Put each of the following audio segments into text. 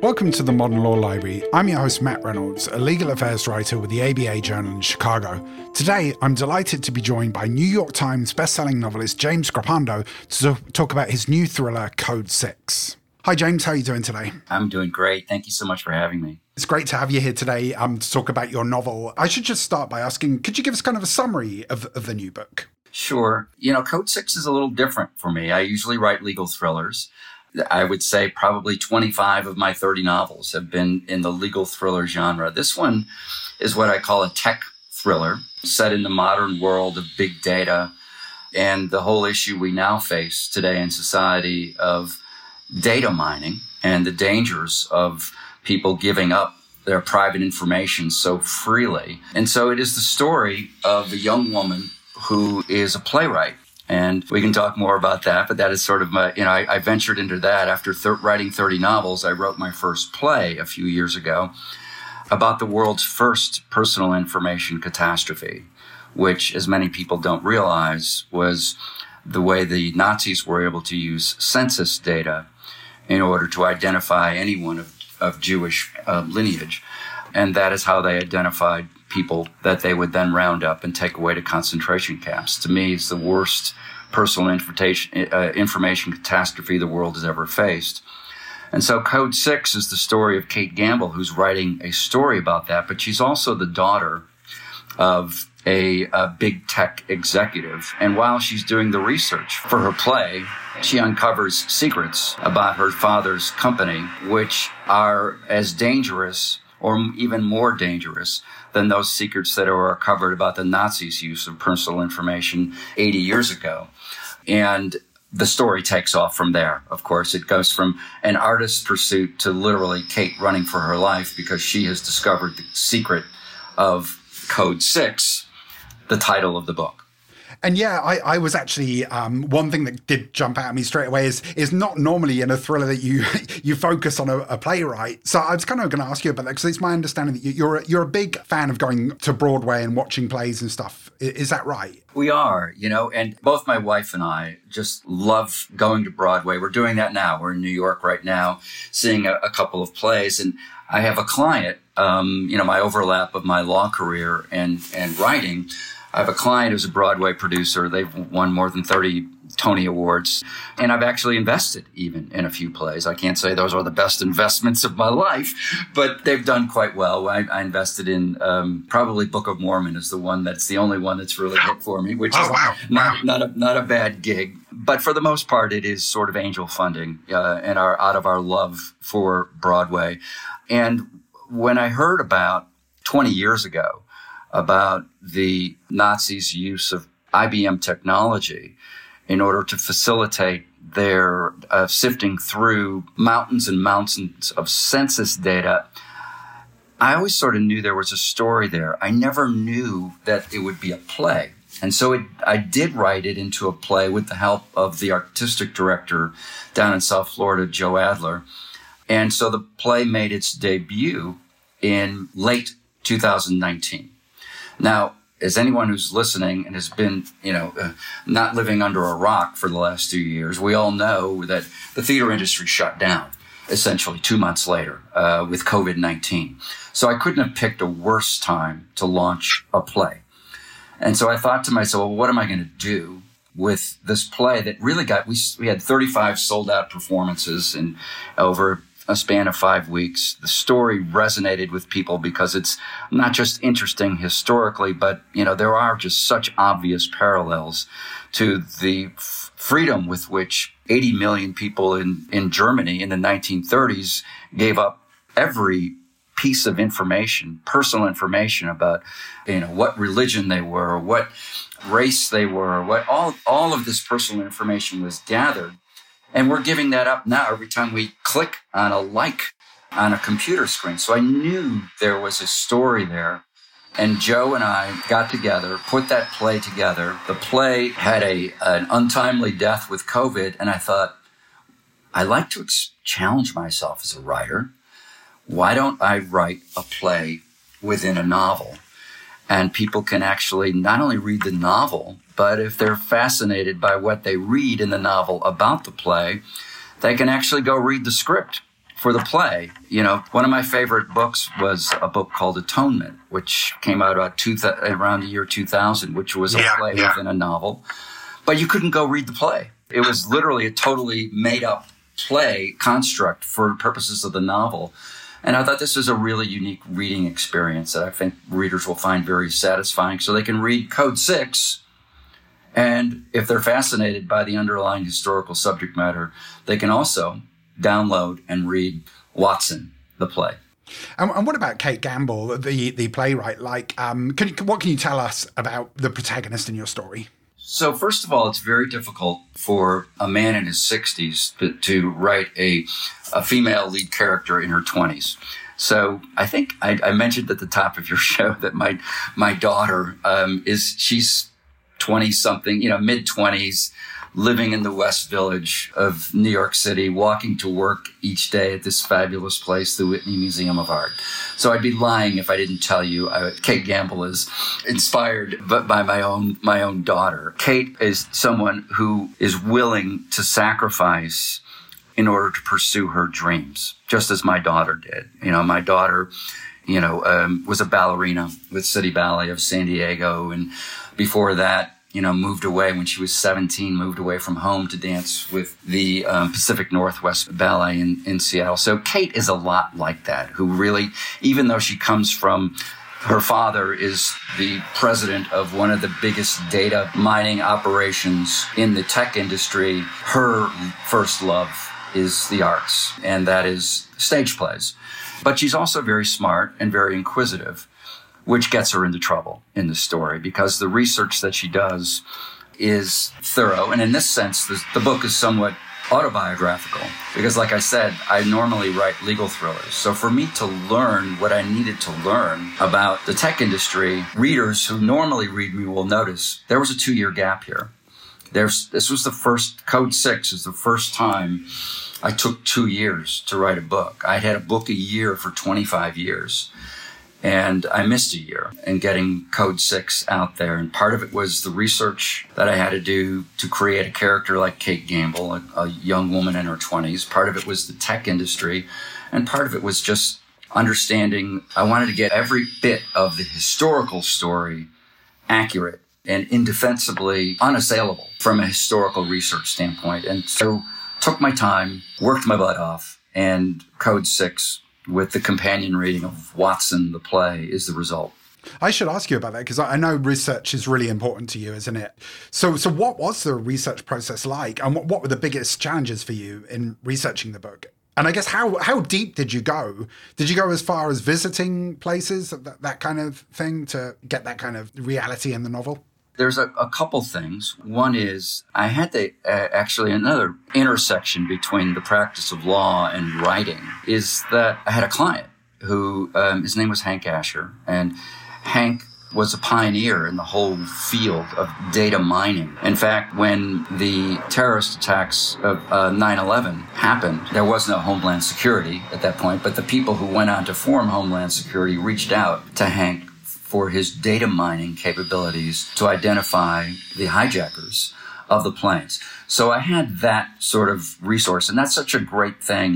Welcome to the Modern Law Library. I'm your host, Matt Reynolds, a legal affairs writer with the ABA Journal in Chicago. Today, I'm delighted to be joined by New York Times bestselling novelist James Grappando to talk about his new thriller, Code 6. Hi, James. How are you doing today? I'm doing great. Thank you so much for having me. It's great to have you here today to talk about your novel. I should just start by asking, could you give us kind of a summary of the new book? Sure. Code 6 is a little different for me. I usually write legal thrillers. I would say probably 25 of my 30 novels have been in the legal thriller genre. This one is what I call a tech thriller set in the modern world of big data and the whole issue we now face today in society of data mining and the dangers of people giving up their private information so freely. And so it is the story of a young woman who is a playwright. And we can talk more about that, but that is sort of I ventured into that after writing 30 novels. I wrote my first play a few years ago about the world's first personal information catastrophe, which, as many people don't realize, was the way the Nazis were able to use census data in order to identify anyone of Jewish lineage. And that is how they identified people that they would then round up and take away to concentration camps. To me, it's the worst personal information catastrophe the world has ever faced. And so Code 6 is the story of Kate Gamble, who's writing a story about that, but she's also the daughter of a big tech executive. And while she's doing the research for her play, she uncovers secrets about her father's company, which are as dangerous or even more dangerous than those secrets that were uncovered about the Nazis' use of personal information 80 years ago. And the story takes off from there. Of course, it goes from an artist's pursuit to literally Kate running for her life because she has discovered the secret of Code 6, the title of the book. And yeah, I was actually, one thing that did jump out at me straight away is not normally in a thriller that you focus on a playwright. So I was kind of going to ask you about that because it's my understanding that you're a big fan of going to Broadway and watching plays and stuff. Is that right? We are, and both my wife and I just love going to Broadway. We're doing that now. We're in New York right now, seeing a couple of plays. And I have a client, my overlap of my law career and writing. I have a client who's a Broadway producer. They've won more than 30 Tony Awards. And I've actually invested even in a few plays. I can't say those are the best investments of my life, but they've done quite well. I invested in probably Book of Mormon is the one that's the only one that's really hit for me, which is not a bad gig. But for the most part, it is sort of angel funding and out of our love for Broadway. And when I heard about 20 years ago about the Nazis' use of IBM technology in order to facilitate their sifting through mountains and mountains of census data, I always sort of knew there was a story there. I never knew that it would be a play. And so I did write it into a play with the help of the artistic director down in South Florida, Joe Adler. And so the play made its debut in late 2019. Now, as anyone who's listening and has been, not living under a rock for the last 2 years, we all know that the theater industry shut down essentially 2 months later with COVID-19. So I couldn't have picked a worse time to launch a play. And so I thought to myself, well, what am I going to do with this play that really we had 35 sold out performances and over a span of 5 weeks. The story resonated with people because it's not just interesting historically, but, there are just such obvious parallels to the freedom with which 80 million people in Germany in the 1930s gave up every piece of information, personal information about, what religion they were, what race they were, what all of this personal information was gathered. And we're giving that up now every time we click on a like on a computer screen. So I knew there was a story there. And Joe and I got together, put that play together. The play had an untimely death with COVID. And I thought, I like to challenge myself as a writer. Why don't I write a play within a novel? And people can actually not only read the novel, but if they're fascinated by what they read in the novel about the play, they can actually go read the script for the play. One of my favorite books was a book called Atonement, which came out around the year 2000, which was a play within a novel. But you couldn't go read the play. It was literally a totally made-up play construct for purposes of the novel. And I thought this was a really unique reading experience that I think readers will find very satisfying. So they can read Code 6, and if they're fascinated by the underlying historical subject matter, they can also download and read Watson, the play. And what about Kate Gamble, the playwright? What can you tell us about the protagonist in your story? So first of all, it's very difficult for a man in his 60s to write a female lead character in her 20s. So I think I mentioned at the top of your show that my daughter she's 20-something, mid-20s, living in the West Village of New York City, walking to work each day at this fabulous place, the Whitney Museum of Art. So I'd be lying if I didn't tell you Kate Gamble is inspired by my own daughter. Kate is someone who is willing to sacrifice in order to pursue her dreams, just as my daughter did. My daughter, was a ballerina with City Ballet of San Diego, and before that, moved away when she was 17, moved away from home to dance with the Pacific Northwest Ballet in Seattle. So Kate is a lot like that, who really, even though she comes from, her father is the president of one of the biggest data mining operations in the tech industry, her first love is the arts, and that is stage plays. But she's also very smart and very inquisitive, which gets her into trouble in the story because the research that she does is thorough. And in this sense, the book is somewhat autobiographical because, like I said, I normally write legal thrillers. So for me to learn what I needed to learn about the tech industry, readers who normally read me will notice there was a 2-year gap here. This was the first, Code 6 is the first time I took 2 years to write a book. I'd had a book a year for 25 years. And I missed a year in getting Code 6 out there. And part of it was the research that I had to do to create a character like Kate Gamble, a young woman in her 20s. Part of it was the tech industry. And part of it was just understanding I wanted to get every bit of the historical story accurate and indefensibly unassailable from a historical research standpoint. And so took my time, worked my butt off, and Code 6 with the companion reading of Watson, the play, is the result. I should ask you about that because I know research is really important to you, isn't it? So what was the research process like, and what were the biggest challenges for you in researching the book? And I guess how deep did you go? Did you go as far as visiting places, that kind of thing, to get that kind of reality in the novel? There's a couple things. One is I had actually another intersection between the practice of law and writing is that I had a client who, his name was Hank Asher, and Hank was a pioneer in the whole field of data mining. In fact, when the terrorist attacks of 9/11 happened, there was no Homeland Security at that point, but the people who went on to form Homeland Security reached out to Hank for his data mining capabilities to identify the hijackers of the planes. So I had that sort of resource, and that's such a great thing.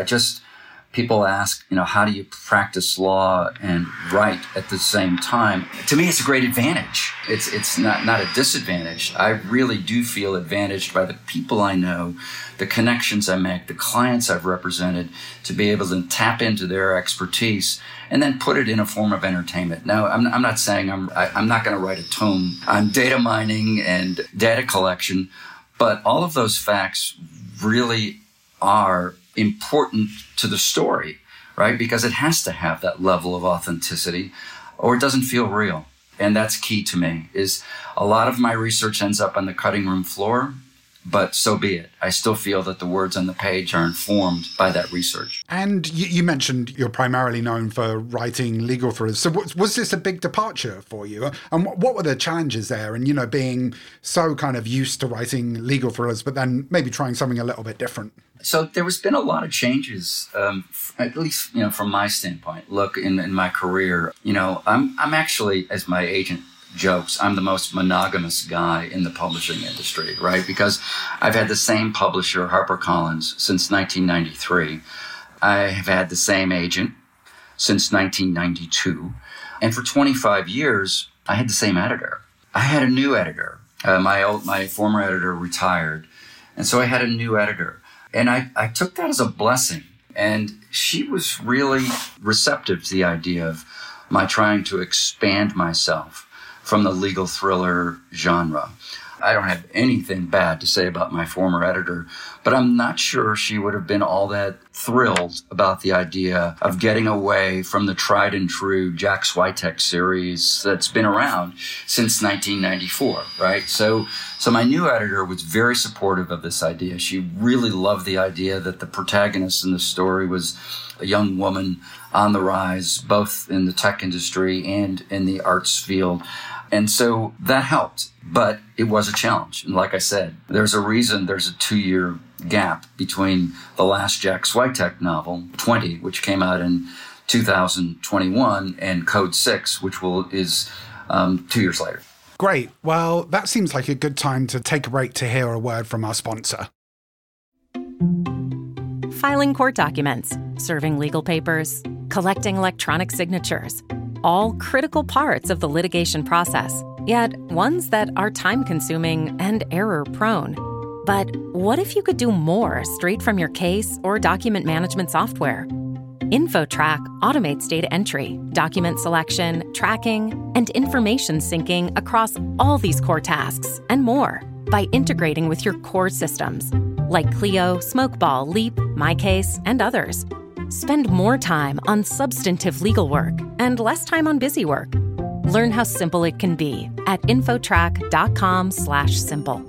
People ask, how do you practice law and write at the same time? To me, it's a great advantage. It's not a disadvantage. I really do feel advantaged by the people I know, the connections I make, the clients I've represented, to be able to tap into their expertise and then put it in a form of entertainment. Now, I'm not saying I'm not going to write a tome on data mining and data collection, but all of those facts really are important to the story, right? Because it has to have that level of authenticity or it doesn't feel real. And that's key to me, is a lot of my research ends up on the cutting room floor, but so be it. I still feel that the words on the page are informed by that research. And you mentioned you're primarily known for writing legal thrillers. So was this a big departure for you? And what were the challenges there? And, being so kind of used to writing legal thrillers, but then maybe trying something a little bit different. So there has been a lot of changes, at least, from my standpoint. Look, in my career, I'm actually, as my agent jokes, I'm the most monogamous guy in the publishing industry, right? Because I've had the same publisher, HarperCollins, since 1993. I have had the same agent since 1992. And for 25 years, I had the same editor. I had a new editor. My former editor retired. And so I had a new editor. And I took that as a blessing. And she was really receptive to the idea of my trying to expand myself from the legal thriller genre. I don't have anything bad to say about my former editor, but I'm not sure she would have been all that thrilled about the idea of getting away from the tried and true Jack Switek series that's been around since 1994, right? So my new editor was very supportive of this idea. She really loved the idea that the protagonist in the story was a young woman on the rise, both in the tech industry and in the arts field. And so that helped, but it was a challenge. And like I said, there's a reason there's a 2-year gap between the last Jack Switek novel, 20, which came out in 2021, and Code 6, which is 2 years later. Great. Well, that seems like a good time to take a break to hear a word from our sponsor. Filing court documents, serving legal papers, collecting electronic signatures. All critical parts of the litigation process, yet ones that are time-consuming and error-prone. But what if you could do more straight from your case or document management software? InfoTrack automates data entry, document selection, tracking, and information syncing across all these core tasks and more by integrating with your core systems like Clio, Smokeball, Leap, MyCase, and others. Spend more time on substantive legal work and less time on busy work. Learn how simple it can be at infotrack.com/simple.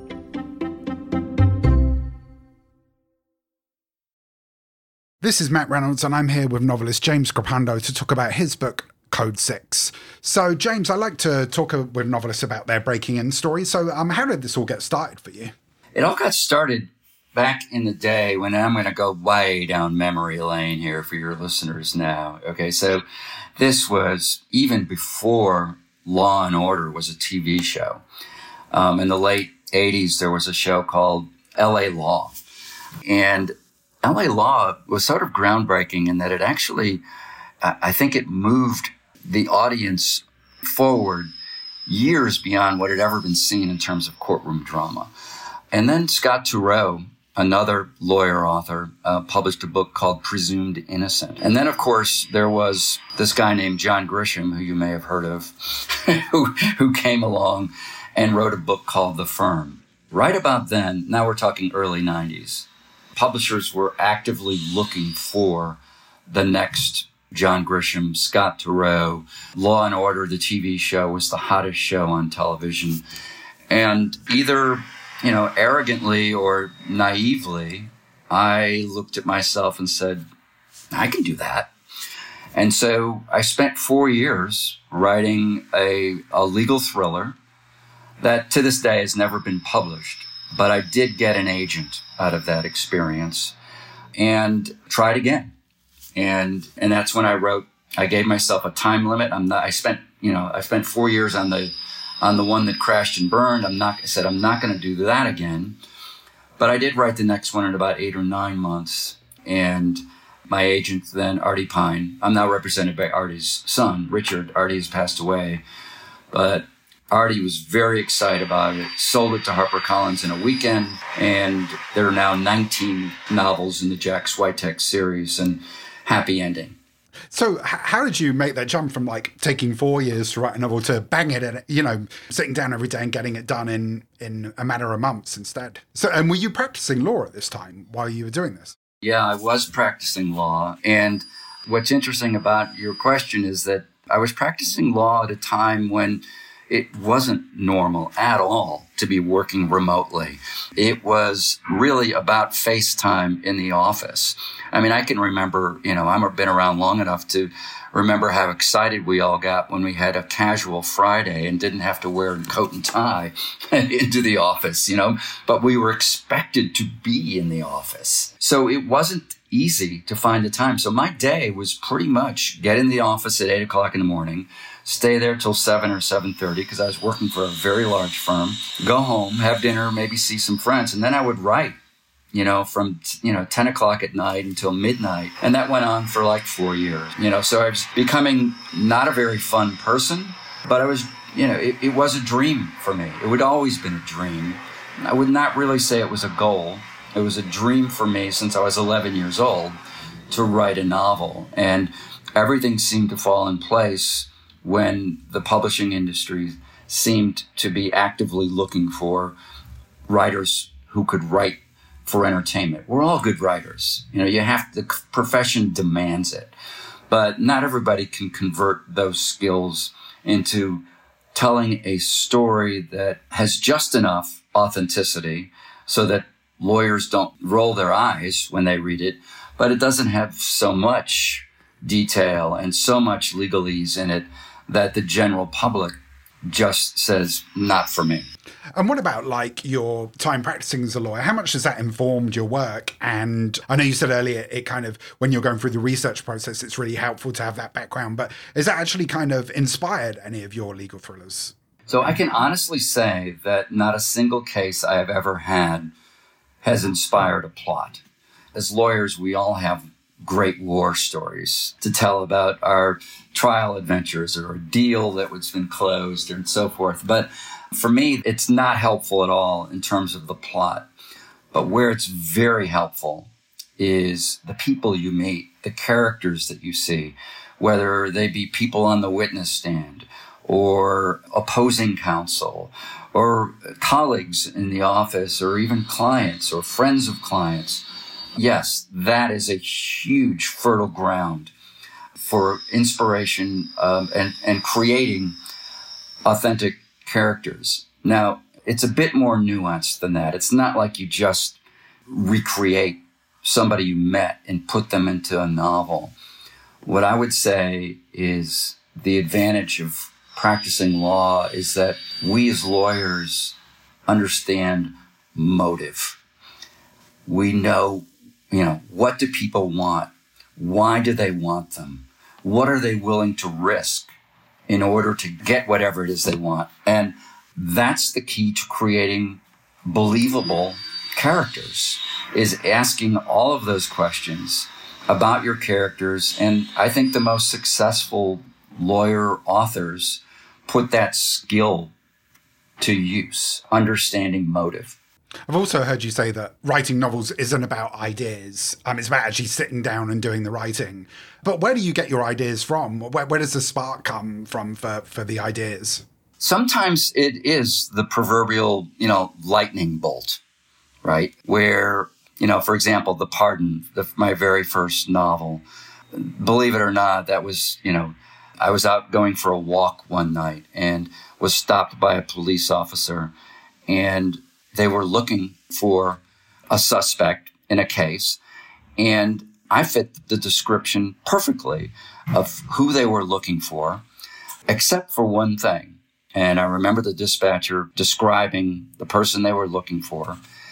This is Matt Reynolds, and I'm here with novelist James Grappando to talk about his book, Code 6. So, James, I like to talk with novelists about their breaking in stories. So, how did this all get started for you? It all got started back in the day when I'm going to go way down memory lane here for your listeners now. Okay, so this was even before Law and Order was a TV show. In the late 80s, there was a show called L.A. Law. And L.A. Law was sort of groundbreaking in that it actually, I think it moved the audience forward years beyond what had ever been seen in terms of courtroom drama. And then Scott Turow, another lawyer author, published a book called Presumed Innocent. And then, of course, there was this guy named John Grisham, who you may have heard of, who came along and wrote a book called The Firm. Right about then, now we're talking early 90s, publishers were actively looking for the next John Grisham, Scott Turow. Law and Order, the TV show, was the hottest show on television. And either arrogantly or naively, I looked at myself and said, I can do that. And so I spent 4 years writing a legal thriller that to this day has never been published. But I did get an agent out of that experience and tried again. And that's when I gave myself a time limit. I spent 4 years on the one that crashed and burned. I said, I'm not going to do that again. But I did write the next one in about 8 or 9 months. And my agent then, Artie Pine, I'm now represented by Artie's son, Richard. Artie has passed away. But Artie was very excited about it, sold it to HarperCollins in a weekend. And there are now 19 novels in the Jack Switek series, and happy ending. So how did you make that jump from taking 4 years to write a novel to bang it and, sitting down every day and getting it done in a matter of months instead? So, and were you practicing law at this time while you were doing this? Yeah, I was practicing law. And what's interesting about your question is that I was practicing law at a time when it wasn't normal at all to be working remotely. It was really about FaceTime in the office. I mean, I can remember, I've been around long enough to remember how excited we all got when we had a casual Friday and didn't have to wear a coat and tie into the office, but we were expected to be in the office. So it wasn't easy to find the time. So my day was pretty much get in the office at 8 o'clock in the morning, stay there till 7 or 7:30 because I was working for a very large firm, go home, have dinner, maybe see some friends, and then I would write from 10 o'clock at night until midnight. And that went on for like 4 years. So I was becoming not a very fun person, but I was, it was a dream for me. It would always been a dream. I would not really say it was a goal. It was a dream for me since I was 11 years old to write a novel. And everything seemed to fall in place when the publishing industry seemed to be actively looking for writers who could write for entertainment. We're all good writers. The profession demands it. But not everybody can convert those skills into telling a story that has just enough authenticity so that lawyers don't roll their eyes when they read it, but it doesn't have so much detail and so much legalese in it that the general public just says, not for me. And what about like your time practicing as a lawyer? How much has that informed your work? And I know you said earlier, it kind of, when you're going through the research process, it's really helpful to have that background. But has that actually kind of inspired any of your legal thrillers? So I can honestly say that not a single case I have ever had has inspired a plot. As lawyers, we all have great war stories to tell about our trial adventures or a deal that was been closed and so forth. But for me, it's not helpful at all in terms of the plot. But where it's very helpful is the people you meet, the characters that you see, whether they be people on the witness stand or opposing counsel or colleagues in the office or even clients or friends of clients. Yes, that is a huge fertile ground for inspiration and creating authentic characters. Now, it's a bit more nuanced than that. It's not like you just recreate somebody you met and put them into a novel. What I would say is the advantage of practicing law is that we as lawyers understand motive. We know, what do people want? Why do they want them? What are they willing to risk in order to get whatever it is they want? And that's the key to creating believable characters, is asking all of those questions about your characters. And I think the most successful lawyer authors put that skill to use, understanding motive. I've also heard you say that writing novels isn't about ideas. It's about actually sitting down and doing the writing. But where do you get your ideas from? Where does the spark come from for the ideas? Sometimes it is the proverbial, lightning bolt, right? Where, for example, The Pardon, my very first novel, believe it or not, that was, I was out going for a walk one night and was stopped by a police officer, and they were looking for a suspect in a case, and I fit the description perfectly of who they were looking for, except for one thing. And I remember the dispatcher describing the person they were looking for,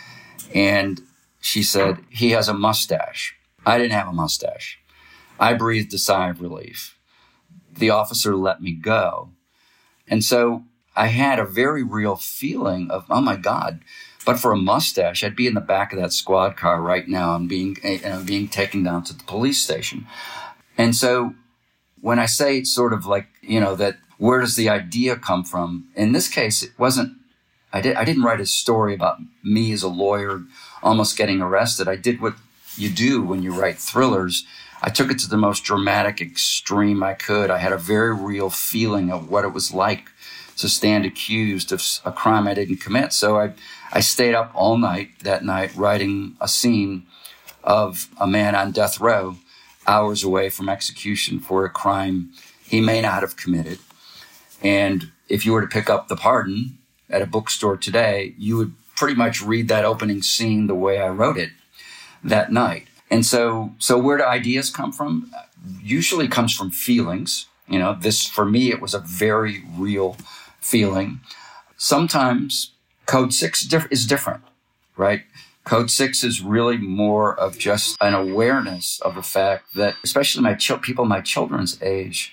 and she said, "He has a mustache." I didn't have a mustache. I breathed a sigh of relief. The officer let me go. And so I had a very real feeling of, oh my God, but for a mustache, I'd be in the back of that squad car right now and being taken down to the police station. And so when I say it's sort of like, that where does the idea come from? In this case, it wasn't, I didn't write a story about me as a lawyer almost getting arrested. I did what you do when you write thrillers. I took it to the most dramatic extreme I could. I had a very real feeling of what it was like to stand accused of a crime I didn't commit. So I stayed up all night that night writing a scene of a man on death row, hours away from execution for a crime he may not have committed. And if you were to pick up The Pardon at a bookstore today, you would pretty much read that opening scene the way I wrote it that night. And so where do ideas come from? Usually comes from feelings. This, for me, it was a very real feeling. Sometimes Code 6 is different, right? Code 6 is really more of just an awareness of the fact that, especially people my children's age,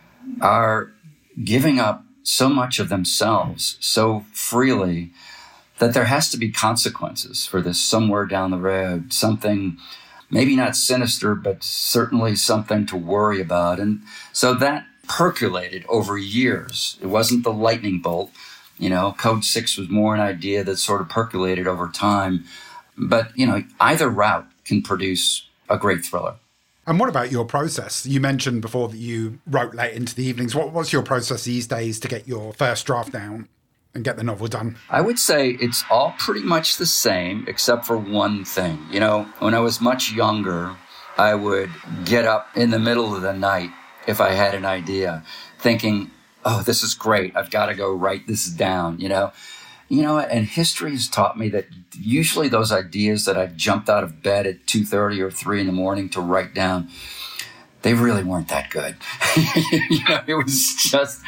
are giving up so much of themselves so freely that there has to be consequences for this somewhere down the road, something maybe not sinister, but certainly something to worry about. And so that percolated over years. It wasn't the lightning bolt. Code 6 was more an idea that sort of percolated over time. But, either route can produce a great thriller. And what about your process? You mentioned before that you wrote late into the evenings. What's your process these days to get your first draft down and get the novel done? I would say it's all pretty much the same, except for one thing. When I was much younger, I would get up in the middle of the night if I had an idea, thinking, oh, this is great. I've got to go write this down, and history has taught me that usually those ideas that I jumped out of bed at 2:30 or 3 in the morning to write down, they really weren't that good. It was just,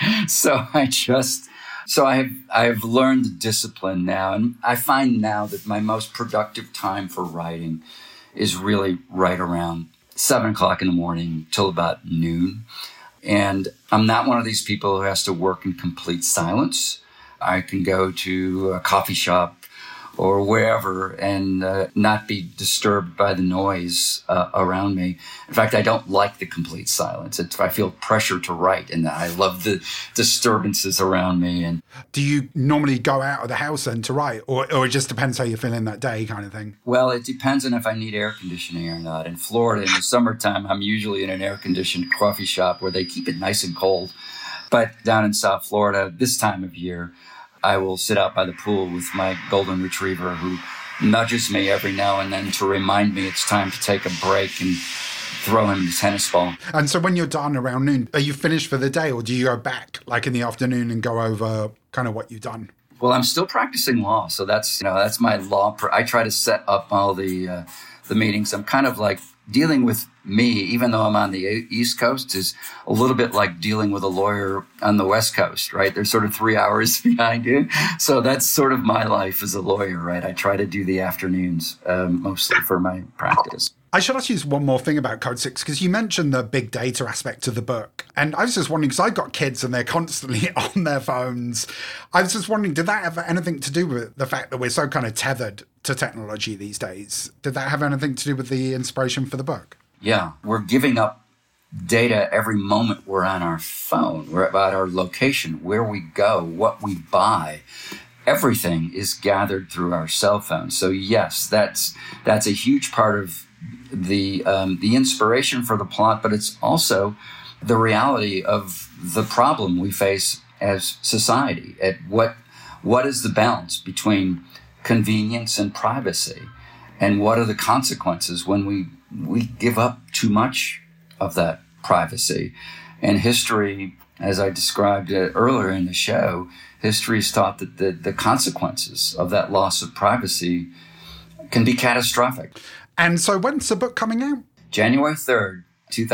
so I've learned the discipline now. And I find now that my most productive time for writing is really right around 7 o'clock in the morning till about noon. And I'm not one of these people who has to work in complete silence. I can go to a coffee shop or wherever and not be disturbed by the noise around me. In fact, I don't like the complete silence. I feel pressure to write, and I love the disturbances around me. And do you normally go out of the house then to write, or it just depends how you're feeling that day kind of thing? Well, it depends on if I need air conditioning or not. In Florida, in the summertime, I'm usually in an air-conditioned coffee shop where they keep it nice and cold. But down in South Florida, this time of year, I will sit out by the pool with my golden retriever who nudges me every now and then to remind me it's time to take a break and throw him the tennis ball. And so when you're done around noon, are you finished for the day, or do you go back like in the afternoon and go over kind of what you've done? Well, I'm still practicing law. So that's my law. I try to set up all the meetings. I'm kind of like dealing with me, even though I'm on the East Coast, is a little bit like dealing with a lawyer on the West Coast, right? They're sort of 3 hours behind you. So that's sort of my life as a lawyer, right? I try to do the afternoons mostly for my practice. I should ask you one more thing about Code 6, because you mentioned the big data aspect of the book. And I was just wondering, because I've got kids and they're constantly on their phones. I was just wondering, did that have anything to do with the fact that we're so kind of tethered to technology these days? Did that have anything to do with the inspiration for the book? Yeah, we're giving up data every moment we're on our phone. We're about our location, where we go, what we buy. Everything is gathered through our cell phone. So yes, that's a huge part of the inspiration for the plot, but it's also the reality of the problem we face as society. At what is the balance between convenience and privacy, and what are the consequences when we give up too much of that privacy? And history, as I described earlier in the show, history has taught that the consequences of that loss of privacy can be catastrophic. And so when's the book coming out? January 3rd,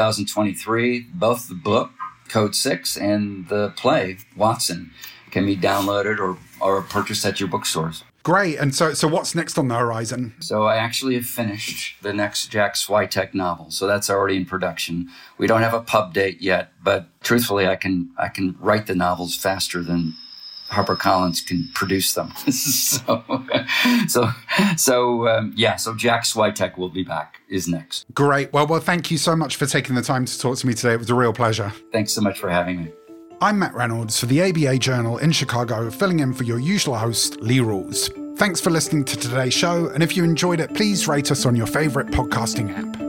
2023. Both the book, Code 6, and the play, Watson, can be downloaded or purchased at your bookstores. Great. And so what's next on the horizon? So I actually have finished the next Jack Switek novel. So that's already in production. We don't have a pub date yet, but truthfully, I can write the novels faster than HarperCollins can produce them. So Jack Switek will be back, is next. Great. Well, thank you so much for taking the time to talk to me today. It was a real pleasure. Thanks so much for having me. I'm Matt Reynolds for the ABA Journal in Chicago, filling in for your usual host, Lee Rawls. Thanks for listening to today's show, and if you enjoyed it, please rate us on your favorite podcasting app.